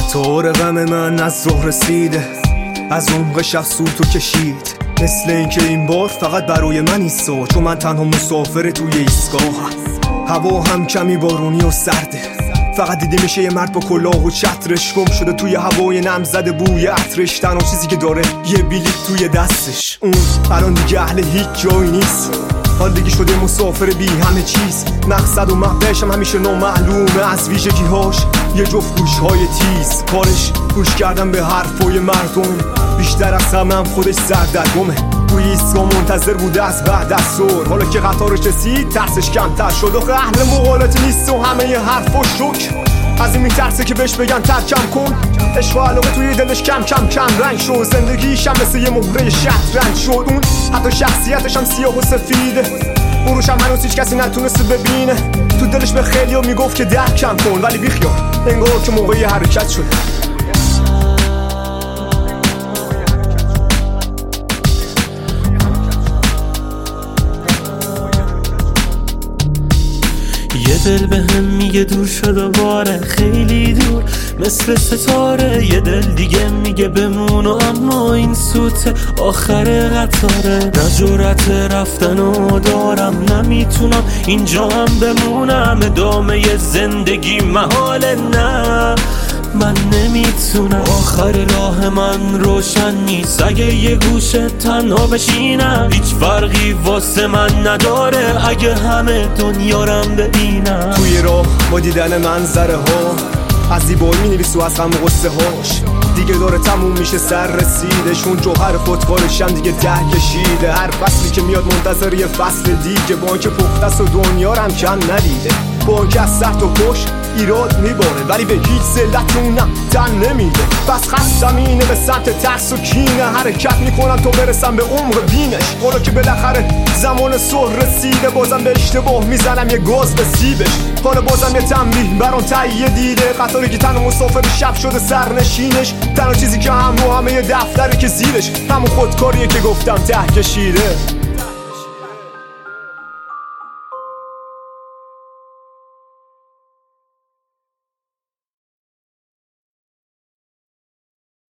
طور غم من از ظهر رسیده، از عمق شب سوتو کشید. مثل اینکه این بار فقط برای من ایستا، چون من تنها مسافر توی ایستگاه. هوا هم کمی بارونی و سرده، فقط دیده میشه یه مرد با کلاه و چترش گم شده توی هوای نم زده بوی عطرش. تنها چیزی که داره یه بلیط توی دستش. اون الان دیگه اهل هیچ جایی نیست، حال دیگه شده مسافر بی همه چیز. مقصد و مقصدش هم همیشه نامعلومه، از ویژگی‌هاش یه جفت گوش‌های تیز. کارش گوش کردن به حرفای مردم، بیشتر از همه هم خودش سردرگمه. توی ایستگاه منتظر بوده از بعد از ظهر، حالا که قطارش رسید ترسش کمتر شد. آخه اهل مقالطه نیست و همه یه حرف و شک، از این میترسه که بهش بگن ترکم کن. عشق و علاقه توی دلش کم رنگ شد، زندگیش هم مثل یه مهره شطرنج شد. اون حتی شخصیتش هم سیاه و سفیده، اون روش هم هنوز هیچ کسی نتونسته ببینه. تو دلش به خیلیا میگفت که درکم کن، ولی بیخیال انگار که موقعی حرکت شده. یه دل به هم میگه دور شد و باره خیلی دور مثل ستاره، یه دل دیگه میگه بمون و اما این سوت آخر قطاره. نه جرأت رفتن و دارم، نمیتونم اینجا هم بمونم. ادامه زندگی محاله، نه من نمیتونم. آخر راه من روشن نیست، اگه یه گوشه تنها بشینم هیچ فرقی واسه من نداره اگه همه دنیارم ببینم. توی راه با دیدن منظره ها از زیبایی مینویس و از غم و غصه هاش. دیگه داره تموم میشه سر رسیدشون، جوهر خودکارش هم دیگه ته کشیده. هر فصلی که میاد منتظر یه فصل دیگه، با اینکه پختست و دنیا رو هم کم ندیده. با اینکه از سخت و پشت ایراد میباره، ولی به هیچ ذلتونم تن نمیده. بس خستم اینه به سمت ترس و کینه، حرکت میکنم تا برسم به عمق بینش. حالا که بالاخره زمان صلح رسیده، بازم به اشتباه میزنم یه گاز به سیبش. حالا بازم یه تنبیه برام تهیه دیده، قطاری که تنها مسافر شب شده سرنشینش. تنها چیزی که همراه همه یه دفتره که زیرش همون خودکاریه که گفتم ته کشیده.